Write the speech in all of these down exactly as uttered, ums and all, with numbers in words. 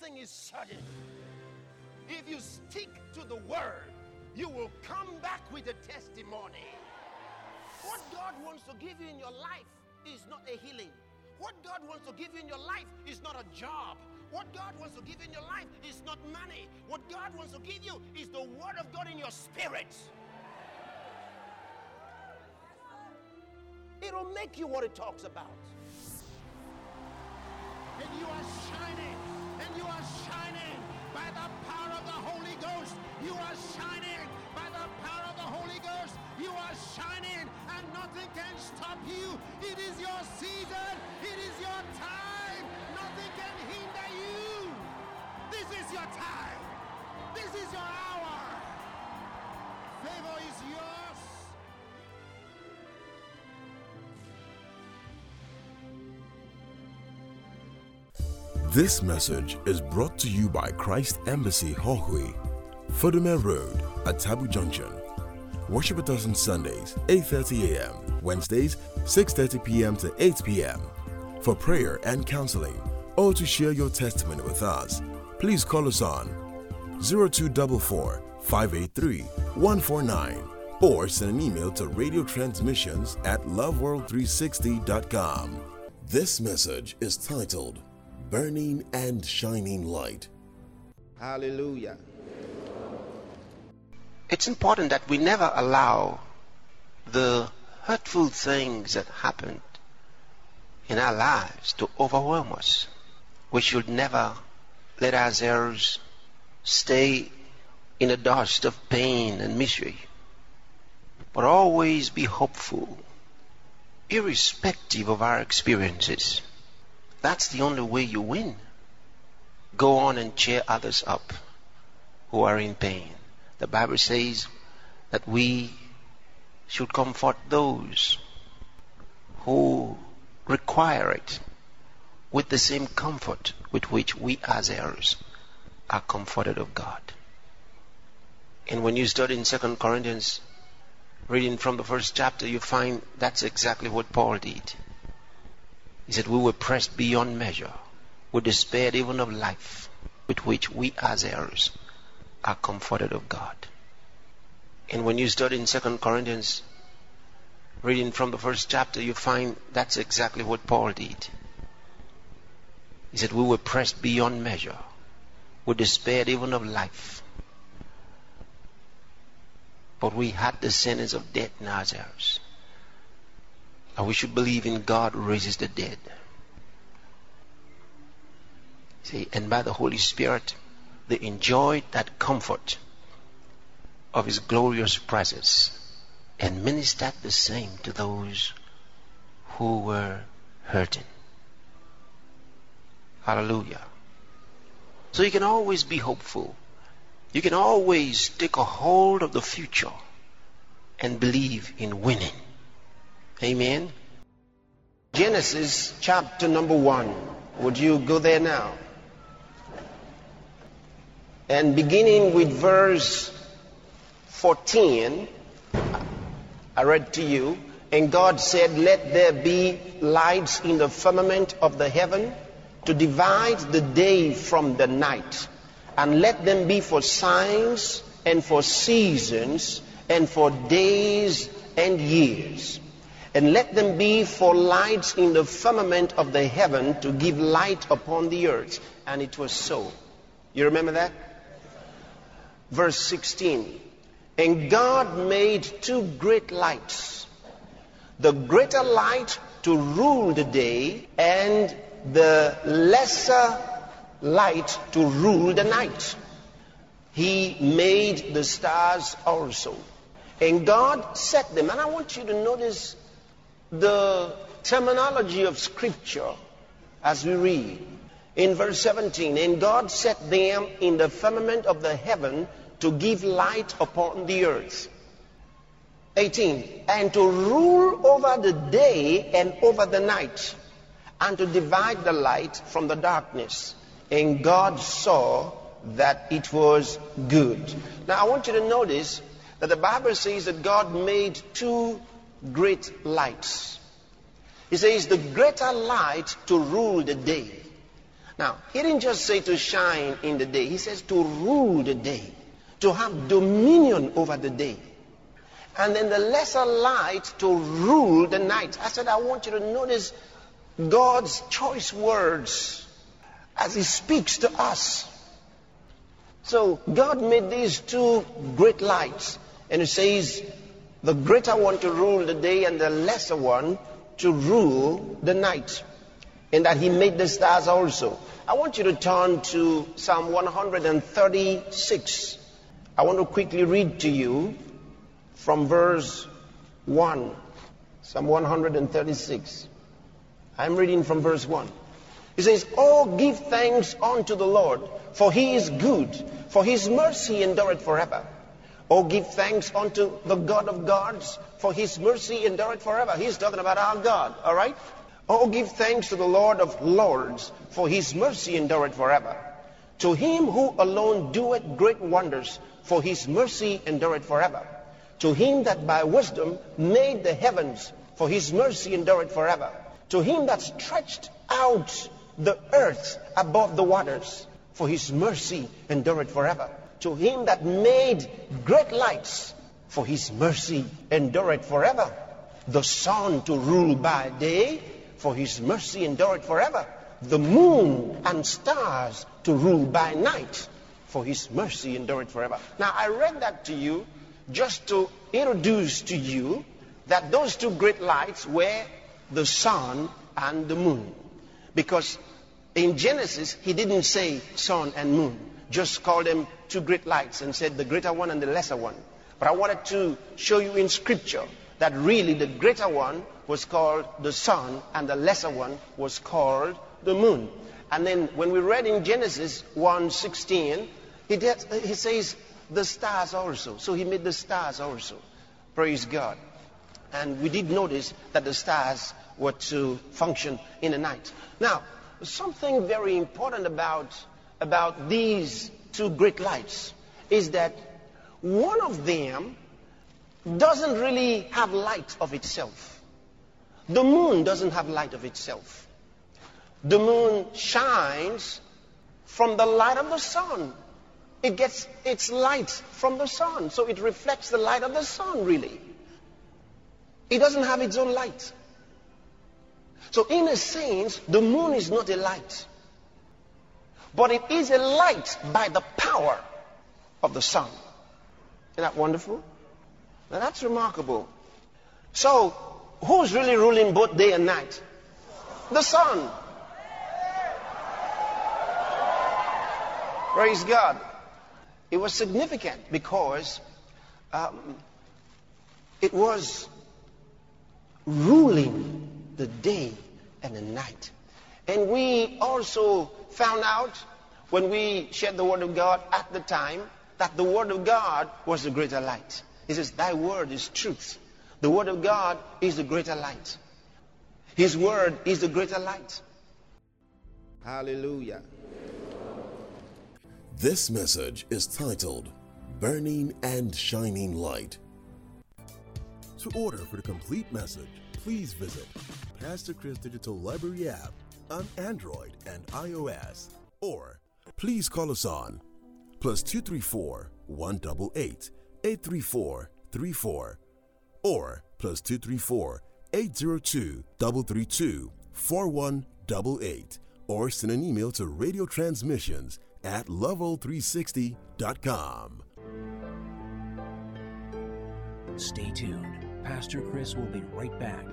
blessing is sudden. If you stick to the word, you will come back with a testimony. What God wants to give you in your life is not a healing. What God wants to give you in your life is not a job. What God wants to give you in your life is not money. What God wants to give you is the word of God in your spirit. It'll make you what it talks about. And you are shining, and you are shining by the power of the Holy Ghost. You are shining by the power of the Holy Ghost. You are shining, and nothing can stop you. It is your season. It is your time. Nothing can hinder you. This is your time. This is your hour. Favor is yours. This message is brought to you by Christ Embassy Hohui, Fodome Road at Tabu Junction. Worship with us on Sundays, eight thirty a.m., Wednesdays, six thirty p.m. to eight p.m. For prayer and counseling, or to share your testimony with us, please call us on zero two four four, five eight three, one four nine or send an email to radio transmissions at love world three sixty dot com. This message is titled Burning and Shining Light. Hallelujah. It's important that we never allow the hurtful things that happened in our lives to overwhelm us. We should never let our errors stay in the dust of pain and misery, but always be hopeful, irrespective of our experiences. That's the only way you win. Go on and cheer others up who are in pain. The Bible says that we should comfort those who require it with the same comfort with which we as heirs are comforted of God. And when you study in Second Corinthians, reading from the first chapter, you find that's exactly what Paul did. He said, we were pressed beyond measure. We despaired even of life, with which we as heirs are comforted of God. And when you study in Second Corinthians, reading from the first chapter, you find that's exactly what Paul did. He said, we were pressed beyond measure. We despaired even of life. But we had the sentence of death in our heirs. And we should believe in God who raises the dead. See, and by the Holy Spirit, they enjoyed that comfort of His glorious presence and ministered the same to those who were hurting. Hallelujah. So you can always be hopeful. You can always take a hold of the future and believe in winning. Amen. Genesis chapter number one. Would you go there now? And beginning with verse fourteen, I read to you, and God said, let there be lights in the firmament of the heaven to divide the day from the night, and let them be for signs and for seasons and for days and years. And let them be for lights in the firmament of the heaven to give light upon the earth. And it was so. You remember that? Verse sixteen. And God made two great lights. The greater light to rule the day, and the lesser light to rule the night. He made the stars also. And God set them. And I want you to notice the terminology of Scripture as we read. In verse seventeen, and God set them in the firmament of the heaven to give light upon the earth. eighteen, and to rule over the day and over the night, and to divide the light from the darkness. And God saw that it was good. Now I want you to notice that the Bible says that God made two great lights. He says the greater light to rule the day. Now, he didn't just say to shine in the day. He says to rule the day, to have dominion over the day. And then the lesser light to rule the night. I said, I want you to notice God's choice words as he speaks to us. So God made these two great lights. And he says the greater one to rule the day and the lesser one to rule the night. And that he made the stars also. I want you to turn to Psalm one thirty-six. I want to quickly read to you from verse one. Psalm one thirty-six. I'm reading from verse one. It says, "Oh, give thanks unto the Lord, for he is good, for his mercy endureth forever. Oh, give thanks unto the God of gods, for his mercy endureth forever." He's talking about our God, all right? "Oh, give thanks to the Lord of lords, for his mercy endureth forever. To him who alone doeth great wonders, for his mercy endureth forever. To him that by wisdom made the heavens, for his mercy endureth forever. To him that stretched out the earth above the waters, for his mercy endureth forever. To him that made great lights, for his mercy endureth forever. The sun to rule by day, for his mercy endureth forever. The moon and stars to rule by night, for his mercy endureth forever." Now, I read that to you just to introduce to you that those two great lights were the sun and the moon. Because in Genesis, he didn't say sun and moon, just called them two great lights and said the greater one and the lesser one. But I wanted to show you in scripture that really the greater one was called the sun and the lesser one was called the moon. And then when we read in Genesis one sixteen, he, did, he says the stars also. So he made the stars also. Praise God. And we did notice that the stars were to function in the night. Now, something very important about, about these two great lights is that one of them doesn't really have light of itself. The moon doesn't have light of itself. The moon shines from the light of the sun. It gets its light from the sun. So it reflects the light of the sun, really. It doesn't have its own light. So in a sense, the moon is not a light. But it is a light by the power of the sun. Isn't that wonderful? Now that's remarkable. So, who's really ruling both day and night? The sun. Praise God. It was significant because um, it was ruling the day and the night. And we also found out when we shared the word of God at the time that the word of God was the greater light. He says, "Thy word is truth." The word of God is the greater light. His word is the greater light. Hallelujah. This message is titled Burning and Shining Light. To order for the complete message, please visit Pastor Chris Digital Library app on Android and iOS, or please call us on plus two three four, one eight eight, eight three four, three four or plus two three four, eight zero two, three three two, four one eight eight or send an email to radio transmissions at level three sixty dot com. Stay tuned. Pastor Chris will be right back.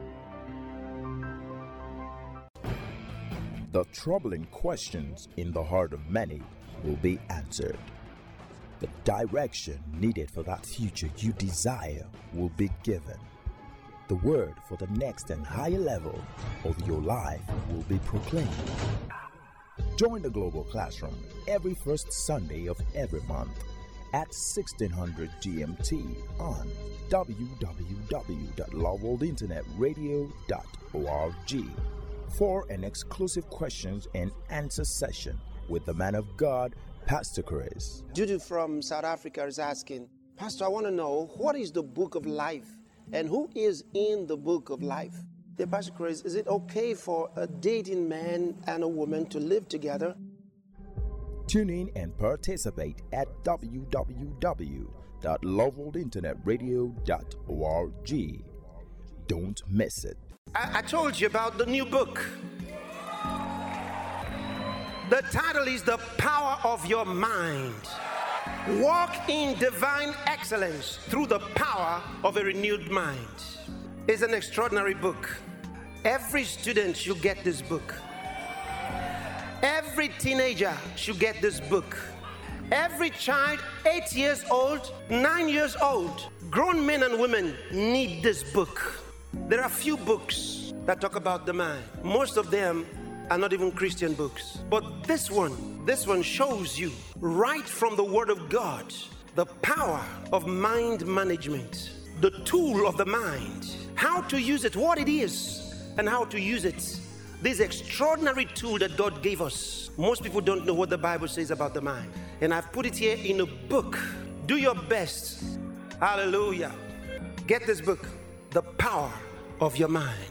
The troubling questions in the heart of many will be answered. The direction needed for that future you desire will be given. The word for the next and higher level of your life will be proclaimed. Join the Global Classroom every first Sunday of every month at sixteen hundred G M T on w w w dot love world internet radio dot org for an exclusive questions and answer session with the man of God, Pastor Chris. Judy from South Africa is asking, Pastor, I want to know, what is the book of life and who is in the book of life? The Pastor Chris, is it okay for a dating man and a woman to live together? Tune in and participate at w w w dot leveled internet radio dot org. Don't miss it. I, I told you about the new book. The title is The Power of Your Mind. Walk in divine excellence through the power of a renewed mind. It's an extraordinary book. Every student should get this book. Every teenager should get this book. Every child, eight years old, nine years old, grown men and women need this book. There are few books that talk about the mind. Most of them are not even Christian books. But this one, this one shows you right from the Word of God the power of mind management, the tool of the mind, how to use it, what it is, and how to use it. This extraordinary tool that God gave us. Most people don't know what the Bible says about the mind. And I've put it here in a book. Do your best. Hallelujah. Get this book, The Power of Your Mind.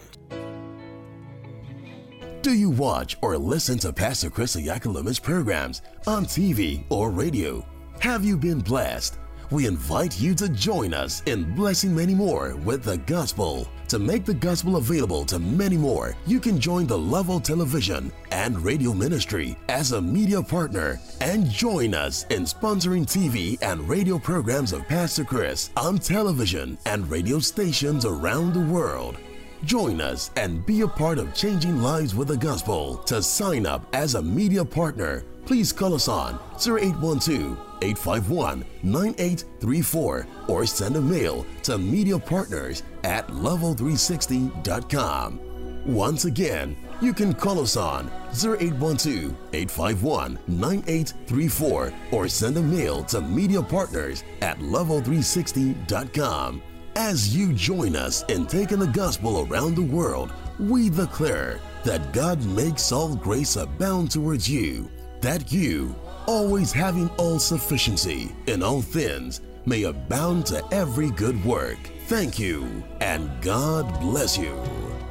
Do you watch or listen to Pastor Chris Oyakhilolu's programs on T V or radio? Have you been blessed? We invite you to join us in blessing many more with the gospel. To make the gospel available to many more, you can join the Level Television and Radio Ministry as a media partner and join us in sponsoring T V and radio programs of Pastor Chris on television and radio stations around the world. Join us and be a part of changing lives with the gospel. To sign up as a media partner, please call us on zero eight one two, eight five one, nine eight three four or send a mail to mediapartners at level three sixty dot com. Once again, you can call us on zero eight one two, eight five one, nine eight three four or send a mail to mediapartners at level three sixty dot com. As you join us in taking the gospel around the world, we declare that God makes all grace abound towards you, that you, always having all sufficiency in all things, may abound to every good work. Thank you, and God bless you.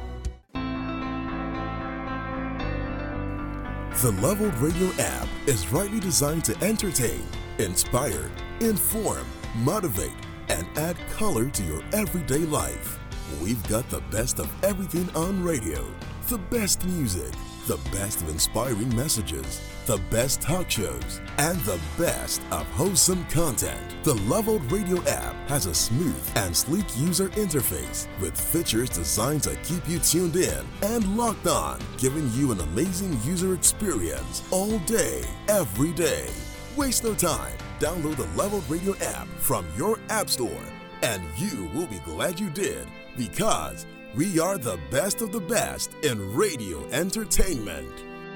The Leveled Radio app is rightly designed to entertain, inspire, inform, motivate, and add color to your everyday life. We've got the best of everything on radio, the best music, the best of inspiring messages, the best talk shows, and the best of wholesome content. The Leveled Radio app has a smooth and sleek user interface with features designed to keep you tuned in and locked on, giving you an amazing user experience all day, every day. Waste no time. Download the Leveled Radio app from your app store, and you will be glad you did, because we are the best of the best in radio entertainment.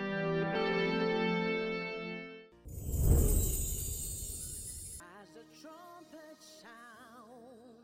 As the trumpet sound,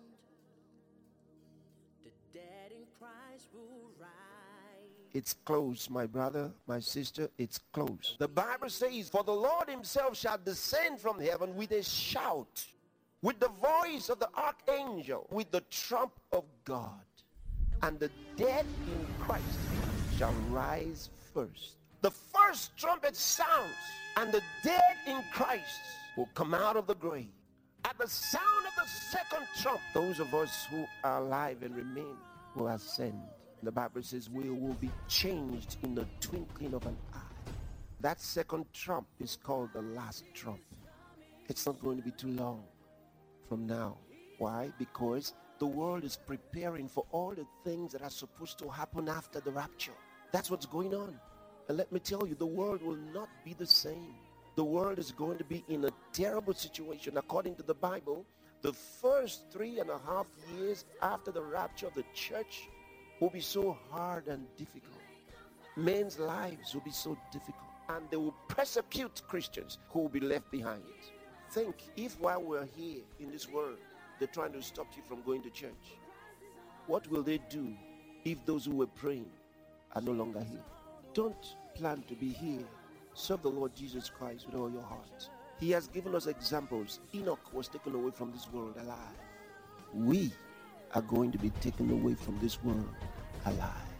the dead in Christ will rise. It's close, my brother, my sister, it's close. The Bible says, for the Lord himself shall descend from heaven with a shout, with the voice of the archangel, with the trump of God. And the dead in Christ shall rise first. The first trumpet sounds, and the dead in Christ will come out of the grave. At the sound of the second trump, those of us who are alive and remain will ascend. The Bible says we will be changed in the twinkling of an eye. That second trump is called the last trump. It's not going to be too long from now. Why? Because the world is preparing for all the things that are supposed to happen after the rapture. That's what's going on. And let me tell you, the world will not be the same. The world is going to be in a terrible situation. According to the Bible, the first three and a half years after the rapture of the church will be so hard and difficult. Men's lives will be so difficult, and they will persecute Christians who will be left behind. Think, if while we're here in this world, they're trying to stop you from going to church, what will they do if those who were praying are no longer here? Don't plan to be here. Serve the Lord Jesus Christ with all your heart. He has given us examples. Enoch was taken away from this world alive. We are going to be taken away from this world alive.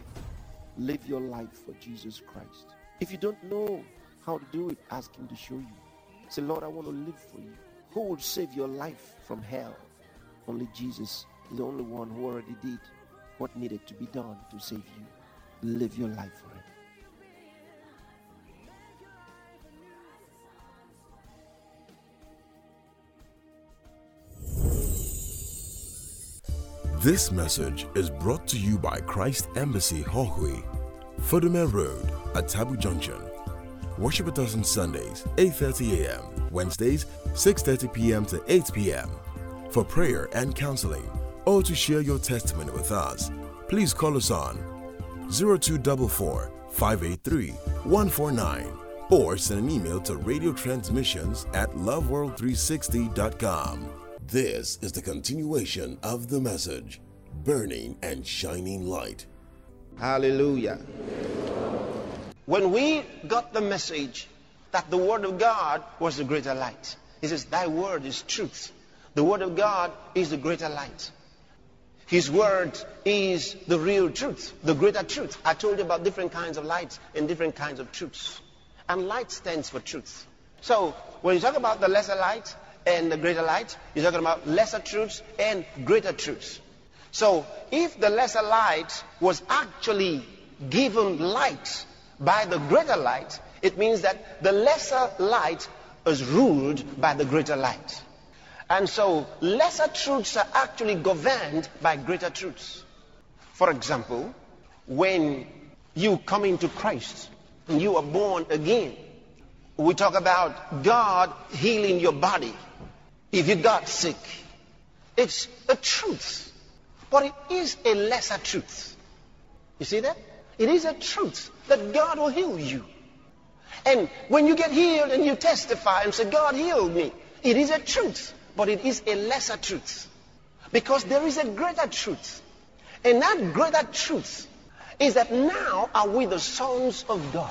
live your life for Jesus Christ. If you don't know how to do it, ask him to show you. Say, Lord, I want to live for you. Who will save your life from hell? Only Jesus is the only one who already did what needed to be done to save you. Live your life for him. This message is brought to you by Christ Embassy Hohui, Fodome Road, Atabu Junction. Worship with us on Sundays, eight thirty a.m., Wednesdays, six thirty p.m. to eight p.m. For prayer and counseling, or to share your testimony with us, please call us on zero two four four, five eight three, one four nine or send an email to radio transmissions at love world three sixty dot com. This is the continuation of the message, Burning and Shining Light. Hallelujah. When we got the message that the Word of God was the greater light, he says, thy word is truth. The Word of God is the greater light. His Word is the real truth, the greater truth. I told you about different kinds of lights and different kinds of truths. And light stands for truth. So when you talk about the lesser light and the greater light, you're talking about lesser truths and greater truths. So if the lesser light was actually given light by the greater light, it means that the lesser light is ruled by the greater light. And so lesser truths are actually governed by greater truths. For example, when you come into Christ and you are born again, we talk about God healing your body if you got sick. It's a truth, but it is a lesser truth. You see that? It is a truth that God will heal you. And when you get healed and you testify and say, God healed me, it is a truth, but it is a lesser truth. Because there is a greater truth. And that greater truth is that now are we the sons of God.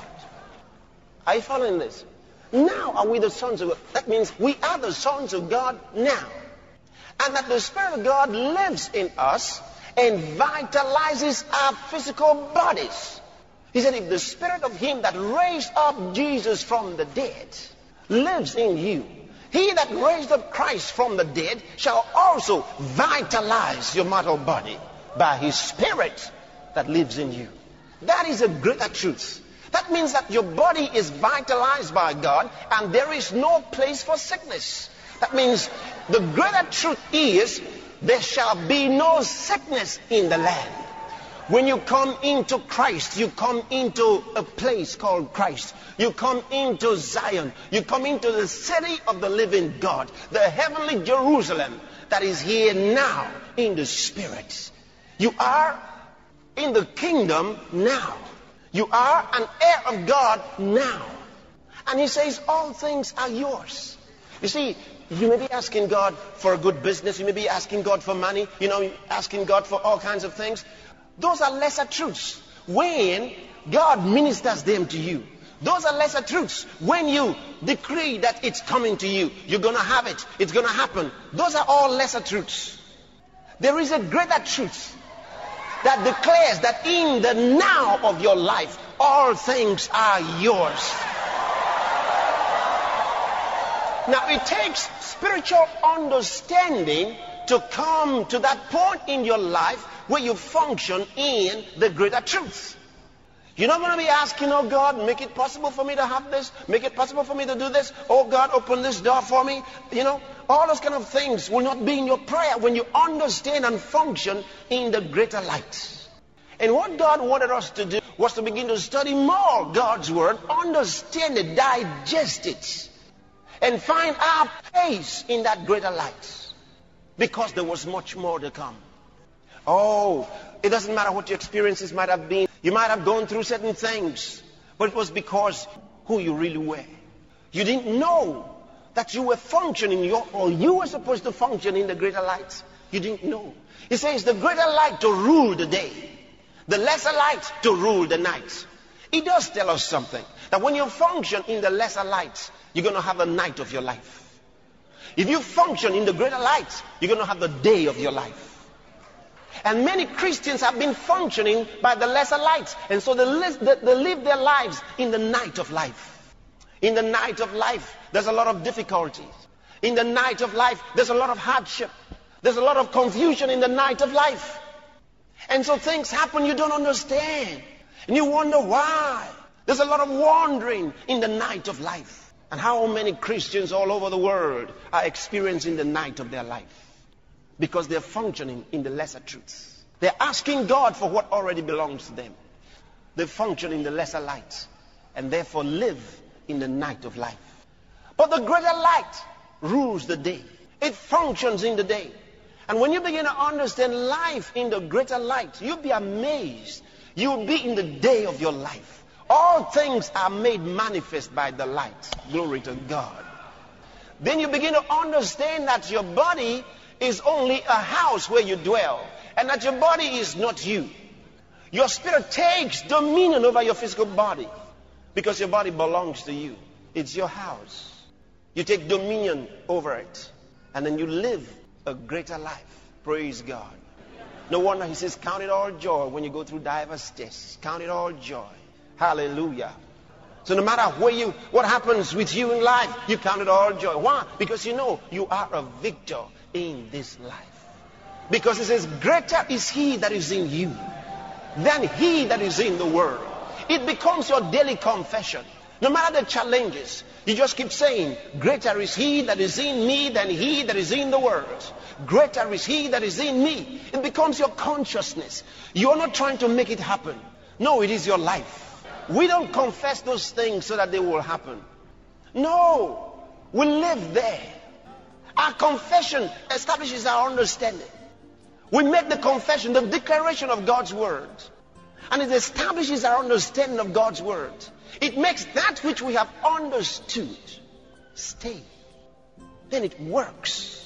Are you following this? Now are we the sons of God. That means we are the sons of God now. And that the Spirit of God lives in us and vitalizes our physical bodies. He said, if the Spirit of Him that raised up Jesus from the dead lives in you, He that raised up Christ from the dead shall also vitalize your mortal body by His Spirit that lives in you. That is a greater truth. That means that your body is vitalized by God and there is no place for sickness. That means the greater truth is there shall be no sickness in the land. When you come into Christ, you come into a place called Christ. You come into Zion. You come into the city of the living God, the heavenly Jerusalem that is here now in the Spirit. You are in the kingdom now. You are an heir of God now. And He says all things are yours. You see, you may be asking God for a good business. You may be asking God for money. You know, asking God for all kinds of things. Those are lesser truths when God ministers them to you. Those are lesser truths when you decree that it's coming to you. You're going to have it. It's going to happen. Those are all lesser truths. There is a greater truth that declares that in the now of your life, all things are yours. Now, it takes spiritual understanding to come to that point in your life where you function in the greater truth. You're not going to be asking, oh God, make it possible for me to have this. Make it possible for me to do this. Oh God, open this door for me. You know, all those kind of things will not be in your prayer when you understand and function in the greater light. And what God wanted us to do was to begin to study more God's Word, understand it, digest it, and find our place in that greater light. Because there was much more to come. Oh, it doesn't matter what your experiences might have been. You might have gone through certain things, but it was because who you really were. You didn't know that you were functioning, your, or you were supposed to function in the greater light. You didn't know. He says the greater light to rule the day, the lesser light to rule the night. He does tell us something, that when you function in the lesser light, you're going to have the night of your life. If you function in the greater light, you're going to have the day of your life. And many Christians have been functioning by the lesser light. And so they live, they live their lives in the night of life. In the night of life, there's a lot of difficulties. In the night of life, there's a lot of hardship. There's a lot of confusion in the night of life. And so things happen you don't understand. And you wonder why. There's a lot of wandering in the night of life. And how many Christians all over the world are experiencing the night of their life? Because they're functioning in the lesser truths. They're asking God for what already belongs to them. They function in the lesser light and therefore live in the night of life. But the greater light rules the day. It functions in the day. And when you begin to understand life in the greater light, you'll be amazed. You'll be in the day of your life. All things are made manifest by the light. Glory to God. Then you begin to understand that your body is only a house where you dwell, and that your body is not you. Your spirit takes dominion over your physical body because your body belongs to you. It's your house. You take dominion over it, and then you live a greater life. Praise God. No wonder he says, count it all joy when you go through diverse tests. Count it all joy. Hallelujah. So no matter where you, what happens with you in life, you count it all joy. Why? Because you know you are a victor in this life. Because it says, greater is he that is in you than he that is in the world. It becomes your daily confession. No matter the challenges, you just keep saying, greater is he that is in me than he that is in the world. Greater is he that is in me. It becomes your consciousness. You're not trying to make it happen. No, it is your life. We don't confess those things so that they will happen. No, we live there. Our confession establishes our understanding. We make the confession, the declaration of God's word. And it establishes our understanding of God's word. It makes that which we have understood stay. Then it works.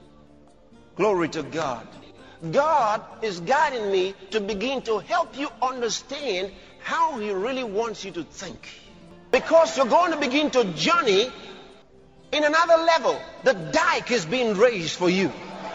Glory to God. God is guiding me to begin to help you understand how he really wants you to think. Because you're going to begin to journey in another level. The dike is being raised for you.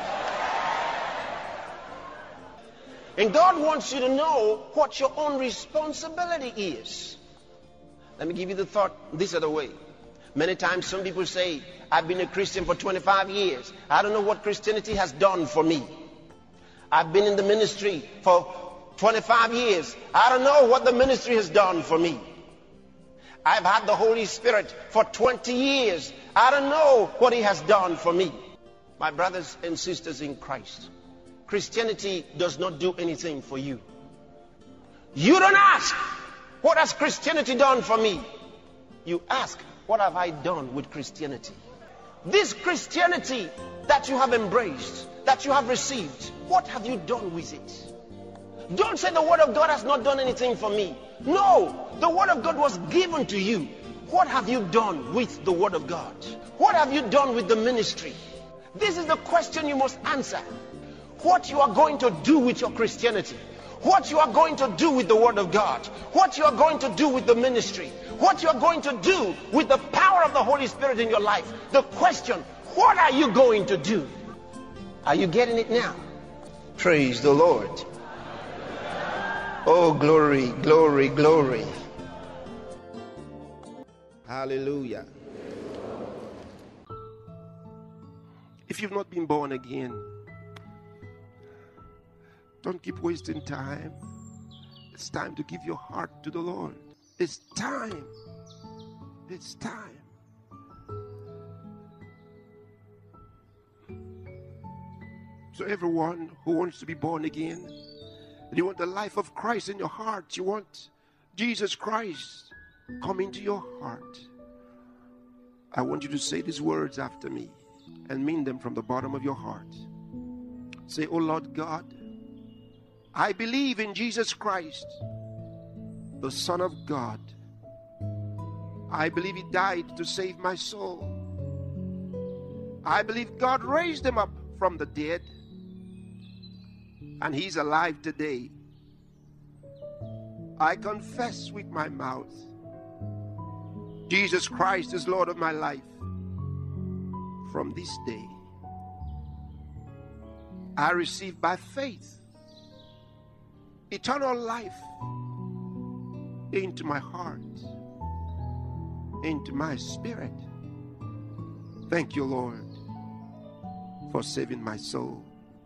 And God wants you to know what your own responsibility is. Let me give you the thought this other way. Many times some people say, I've been a Christian for twenty-five years. I don't know what Christianity has done for me. I've been in the ministry for twenty-five years. I don't know what the ministry has done for me. I've had the Holy Spirit for twenty years. I don't know what he has done for me. My brothers and sisters in Christ, Christianity does not do anything for you. You don't ask, what has Christianity done for me? You ask, what have I done with Christianity? This Christianity that you have embraced, that you have received, what have you done with it? Don't say the word of God has not done anything for me. No, the word of God was given to you. What have you done with the word of God? What have you done with the ministry? This is the question you must answer. What you are going to do with your Christianity, what you are going to do with the word of God, what you are going to do with the ministry, what you are going to do with the power of the Holy Spirit in your life. The question, what are you going to do? Are you getting it now? Praise the Lord. Oh, glory, glory, glory. Hallelujah. If you've not been born again, don't keep wasting time. It's time to give your heart to the Lord. It's time. It's time. So everyone who wants to be born again, and you want the life of Christ in your heart, you want Jesus Christ come into your heart, I want you to say these words after me and mean them from the bottom of your heart. Say, oh Lord God, I believe in Jesus Christ, the Son of God. I believe he died to save my soul. I believe God raised him up from the dead, and he's alive today. I confess with my mouth, Jesus Christ is Lord of my life. From this day, I receive by faith eternal life into my heart, into my spirit. Thank you, Lord, for saving my soul.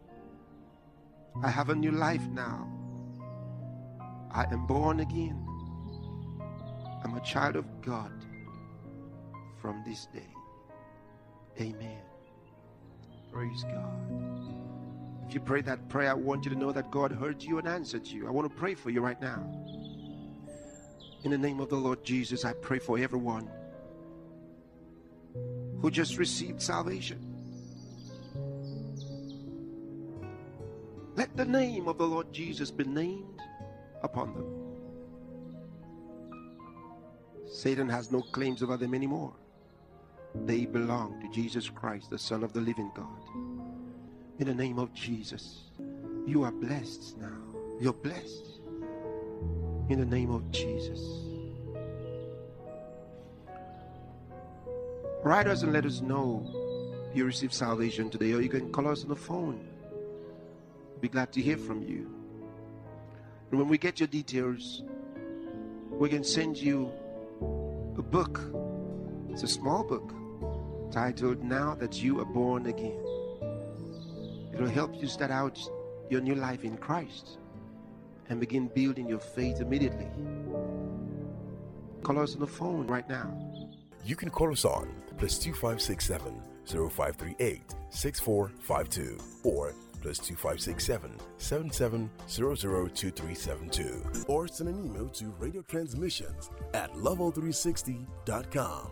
I have a new life now. I am born again. I'm a child of God from this day. Amen. Praise God. If you pray that prayer, I want you to know that God heard you and answered you. I want to pray for you right now. In the name of the Lord Jesus, I pray for everyone who just received salvation. Let the name of the Lord Jesus be named upon them. Satan has no claims over them anymore. They belong to Jesus Christ, the Son of the living God. In the name of Jesus, you are blessed now. You're blessed. In the name of Jesus. Write us and let us know you received salvation today, or you can call us on the phone. We'll be glad to hear from you. And when we get your details, we can send you a book. It's a small book titled Now That You Are Born Again. It'll help you start out your new life in Christ and begin building your faith immediately. Call us on the phone right now. You can call us on plus two five six seven zero five three eight six four five two or plus two five six seven seven seven zero zero two three seven two, or send an email to radio transmissions at level three sixty dot com.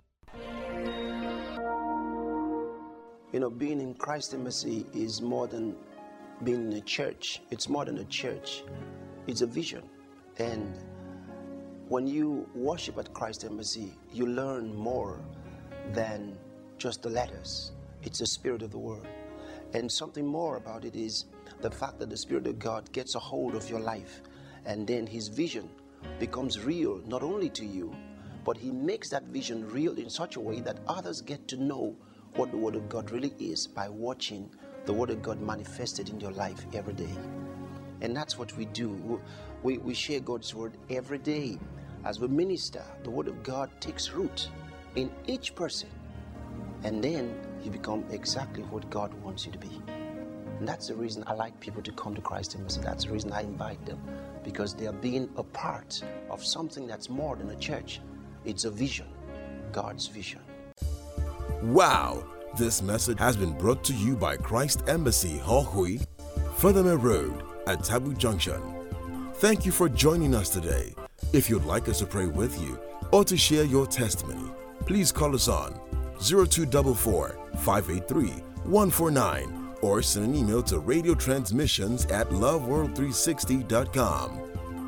You know, being in Christ Embassy is more than being in a church. It's more than a church. It's a vision. And when you worship at Christ Embassy, you learn more than just the letters. It's the spirit of the word. And something more about it is the fact that the Spirit of God gets a hold of your life, and then his vision becomes real, not only to you, but he makes that vision real in such a way that others get to know what the Word of God really is by watching the Word of God manifested in your life every day. And that's what we do. We, we share God's Word every day. As we minister, the Word of God takes root in each person, and then you become exactly what God wants you to be. And that's the reason I like people to come to Christ Embassy. That's the reason I invite them, because they are being a part of something that's more than a church. It's a vision, God's vision. Wow! This message has been brought to you by Christ Embassy, Hohui, Furthermere Road at Tabu Junction. Thank you for joining us today. If you'd like us to pray with you or to share your testimony, please call us on zero two four four, five eight three, one four nine or send an email to radio transmissions at love world three sixty dot com.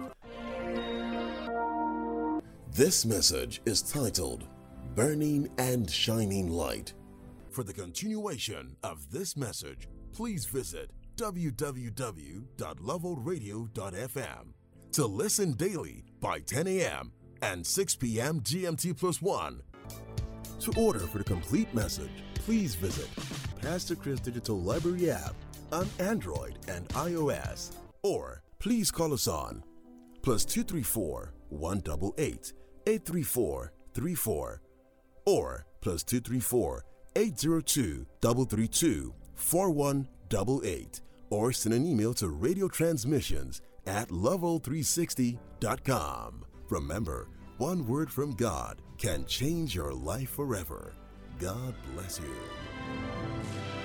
This message is titled Burning and Shining Light. For the continuation of this message, please visit w w w dot love world radio dot f m to listen daily by ten a.m. and six p.m. G M T plus one. To order for the complete message, please visit Pastor Chris Digital Library app on Android and iOS, or please call us on plus two three four, one eight eight, eight three four, three four or plus two three four, eight zero two, three three two, four one eight eight, or send an email to radio transmissions at level three sixty dot com. Remember, one word from God can change your life forever. God bless you.